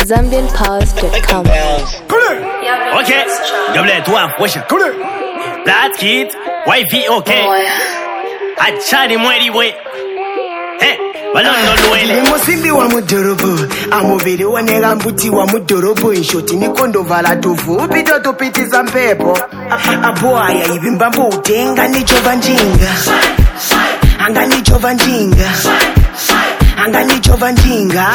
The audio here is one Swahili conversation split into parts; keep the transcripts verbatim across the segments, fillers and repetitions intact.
Zambian Pause dot com. Ok, double toi, wesh. Black Kid, Y V, ok. Achari mweri we. Hey, balondo luele. Musimbi wa mudorobo, amubiri wanega mbuti wa mudorobo. Inshoti nikondo vala tufu, upito tupitiza mpepo. Aboaya ibimbambo utenga nichova njinga. Anga nichova njinga. Anga nichova njinga.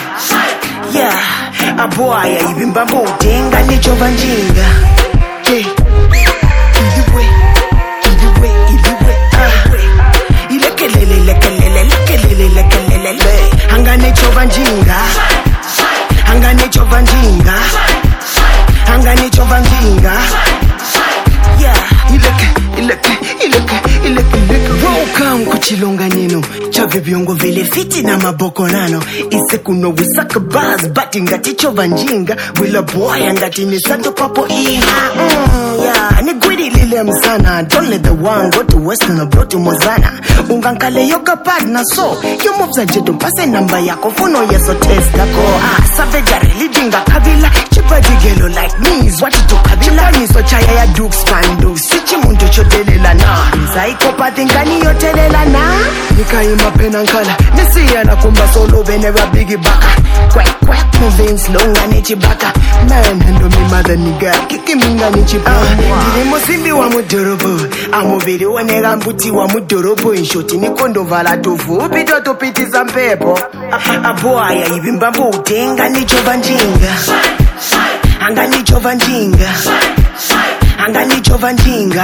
Yeah, aboaya ibimbambo utenga nichova njinga. Yeah. Idiwe, idiwe, idiwe, idiwe. Ilekelele, lekelele, lekelele, lekelele. Anga nichova njinga. Anga nichova njinga. Anga nichova njinga. Yeah, ileke, ileke, ileke, ileke, ileke. Welcome kuchilonga neno. Chave biongo vile fiti na maboko nano. Ise kuno wisaka buzz, bati ngati chova njinga. Wila boy ngati ni santo papo iha. Mm, yeah, ni gwidi lile msana. Don't let the one go to western or bro to Mozana. Ungankale yoga partner so. You moves a jeto pase namba yako. Funo yeso test ako. Ah, savage a religinga kabila. Chipa digelo like me. What you do kabila. Niso chaya ya dukes fandu. Sichi mundu chodelela na. Zaiko pati ngani yotelela na. Nika ima penankala. Nisi ya na kumba solo venera bigi baka. Quack quack moving slow ngani chibaka. Man hendo mi mother nigga. Kiki minga ni chibaka. Ndiri musimbi wa mudorobo. Amubiri wanega mbuti wa mudorobo. Inshoti nikondo vala tufu. Upito tupitiza mpepo. Aboaya ibimbambo utenga nichova njinga. Anga nichova njinga. Anga nichova njinga.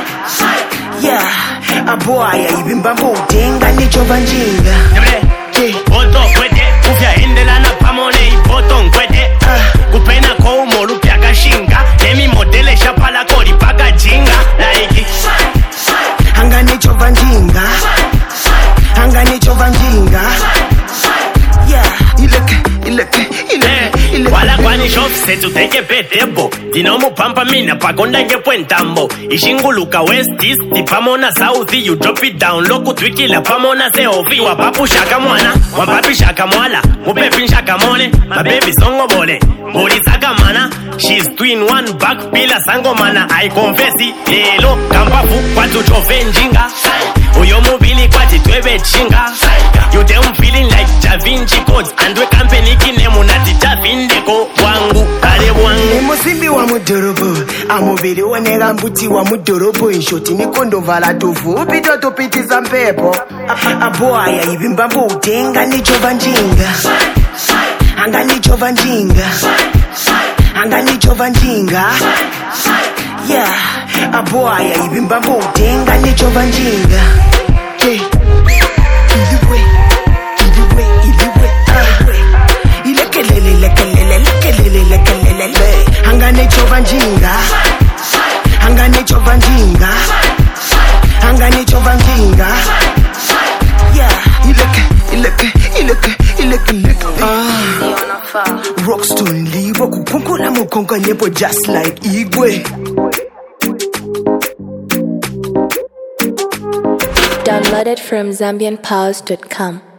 Yeah, aboaya ibimbambo utenga nichova njinga. Boto kwete, kufya hindela na pamone iboto nkwete. Kupena kwa umoru pya kashinga. Nemi modele shapala kori paka jinga. Like Anga nichova njinga. Anga nichova njinga. Yeah, ileke, ileke, ileke, ileke. Wala kwani shop setu teke petebo. Dinomo pampa mina pakonda nge puentambo. Ishinguluka west east, tipamona south. You drop it down, loku twiki la pamona se ofi. Wapapu shaka mwana, wapapi shaka mwala. Mupepi shaka mone, mabebi songo bole. Boli saka mana, she's twin one back pila sango mana. I confessi, lelo, kampafu, kwatu chove njinga. Uyo mubili kwati twebe chinga. You them feeling like Da Vinci codes. And we company kinemu nati chavindeko. Wangu, kare wangu. Musimbi wa mudorobo. Amubiri wanega mbuti wa mudorobo. Inshoti nikondo vala tufu. Upito tupitiza mpepo. Aboaya ibimbambo utenga nichova njinga. Anga nichova njinga. Anga nichova njinga. Yeah, aboaya ibimbambo utenga nichova njinga. Yeah. Idiwe, idiwe, idiwe, idiwe. Ilekelele, lekelele, lekelele, lekelele. Anga nichova njinga. Anga nichova njinga. Anga nichova njinga. Yeah, ileke, ileke, ileke, ileke, ileke. Ah, Rockstone libo kukunkula mukonga nyebo just like Igwe. Downloaded from Zambian Pause dot com.